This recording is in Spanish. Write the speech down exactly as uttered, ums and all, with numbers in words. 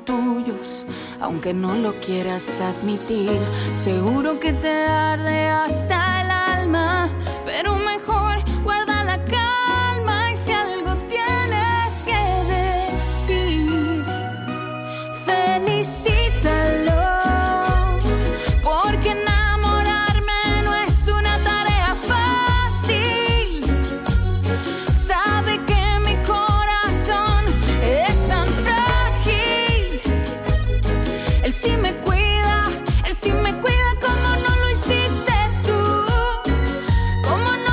tuyos, aunque no lo quieras admitir. Seguro que te arde hasta el alma